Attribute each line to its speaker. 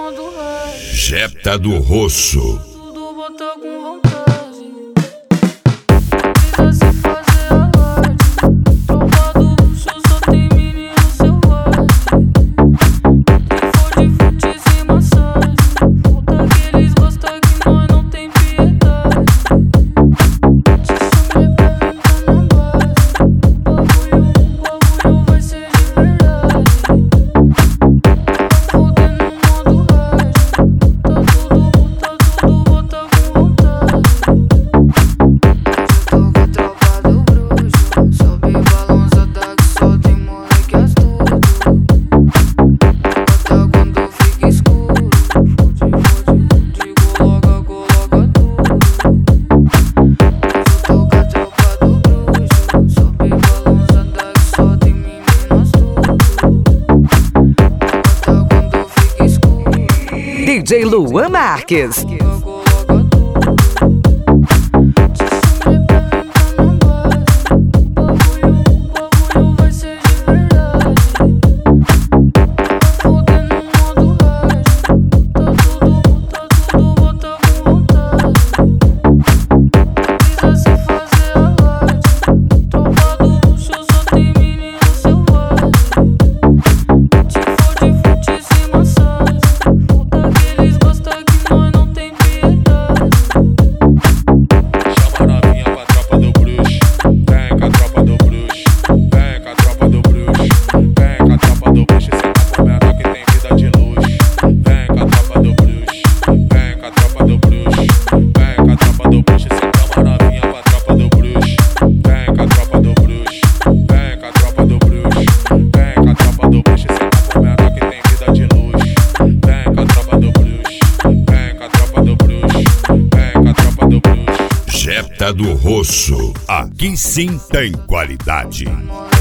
Speaker 1: modo rap.
Speaker 2: Jetta do Rosso.
Speaker 1: Tudo bota com vontade. Precisa se fazer alarde. Tropa do luxo só tem menino selvagem. Quem for de futes e massagem, puta que eles gostam que nós não tem piedade. Te chamei pra entrar na base. O bagulho vai ser de verdade. Tá fudendo no modo hard. Tá tudo bota com vontade. Hoje eu tô com a tropa do bruxo. Sobe balançada que só tem moleque astuto. Bota quando fica escuro. Fode, coloca tudo. Hoje eu tô com a tropa do bruxo. Sobe balançada que só tem menino astuto. Bota quando fica escuro.
Speaker 3: DJ Luan Marques.
Speaker 1: Coloca tudo. Te chamei pra entrar na base. O bagulho vai ser de verdade. Tá fudendo no modo hard. Tá tudo bota com vontade. Precisa se fazer alarde. Tropa do luxo só tem menino selvagem. Te for de futes e massagem, puta que eles gostam que nós não tem piedade.
Speaker 4: Chama a novinha pra tropa do bruxo. Vem com a tropa do bruxo. Vem com a tropa do bruxo. Vem com a tropa do bruxo. Cê tá com menor que tem vida de luxo. Vem com a tropa do bruxo. Vem com a tropa do bruxo. Vem com a tropa do bruxo. Cê chama a novinha pra tropa do bruxo. Vem com a tropa do bruxo. Vem com a tropa do bruxo. Vem com a tropa do bruxo. Cê tá com menor que tem vida de luxo. Vem com a tropa do bruxo. Vem com a tropa do bruxo. Vem com a tropa do bruxo.
Speaker 2: Jetta do Rosso. Aqui sim tem qualidade.